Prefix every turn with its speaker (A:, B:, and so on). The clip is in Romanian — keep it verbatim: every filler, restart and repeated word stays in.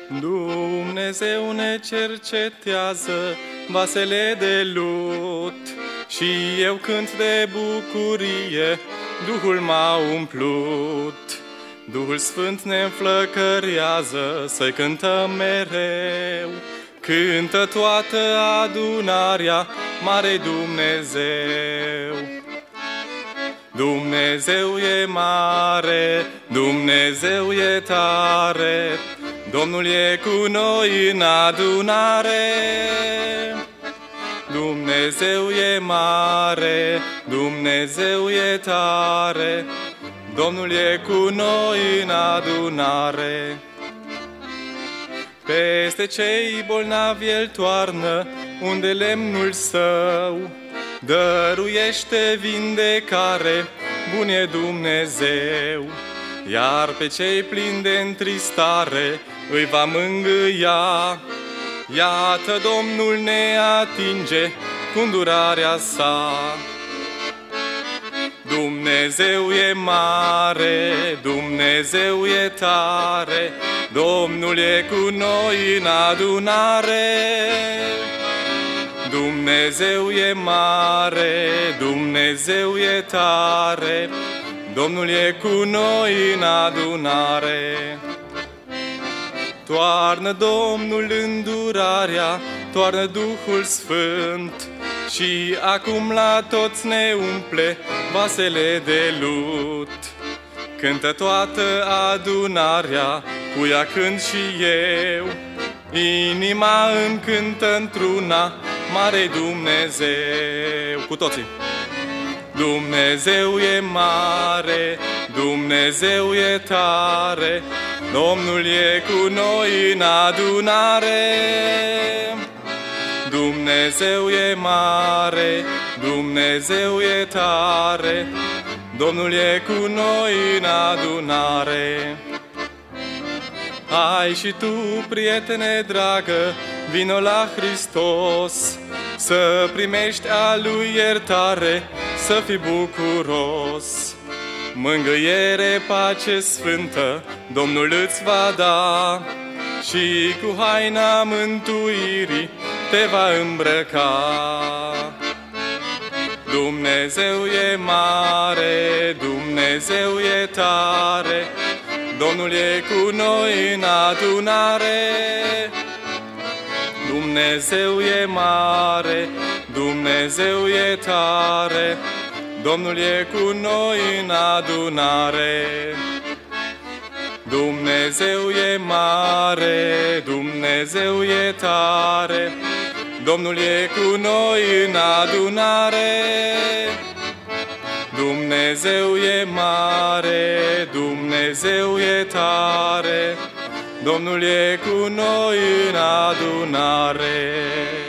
A: Dumnezeu ne cercetează vasele de lut și eu cânt de bucurie, Duhul m-a umplut. Duhul Sfânt ne înflăcărează să-i cântăm mereu. Cântă toată adunarea, mare Dumnezeu. Dumnezeu e mare, Dumnezeu e tare, Domnul e cu noi în adunare. Dumnezeu e mare, Dumnezeu e tare, Domnul e cu noi în adunare. Peste cei bolnavi El toarnă, unde lemnul său dăruiește vindecare, bun e Dumnezeu. Iar pe cei plini de întristare îi va mângâia. Iată Domnul ne atinge cu îndurarea sa. Dumnezeu e mare, Dumnezeu e tare, Domnul e cu noi în adunare. Dumnezeu e mare, Dumnezeu e tare, Domnul e cu noi în adunare. Toarnă Domnul îndurarea, toarnă Duhul Sfânt și acum la toți ne umple vasele de lut. Cântă toată adunarea, cu ea cânt și eu, inima îmi cântă într-una, mare Dumnezeu. Cu toții! Dumnezeu e mare, Dumnezeu e tare, Domnul e cu noi în adunare. Dumnezeu e mare, Dumnezeu e tare, Domnul e cu noi în adunare. Hai și tu, prietene dragă, vino la Hristos, să primești a Lui iertare, să fii bucuros. Mângâiere, pace sfântă, Domnul îți va da și cu haina mântuirii te va îmbrăca. Dumnezeu e mare, Dumnezeu e tare, Domnul e cu noi în adunare. Dumnezeu e mare, Dumnezeu e tare, Domnul e cu noi în adunare. Dumnezeu e mare, Dumnezeu e tare, Domnul e cu noi în adunare. Dumnezeu e mare, Dumnezeu e tare, Domnul e cu noi în adunare.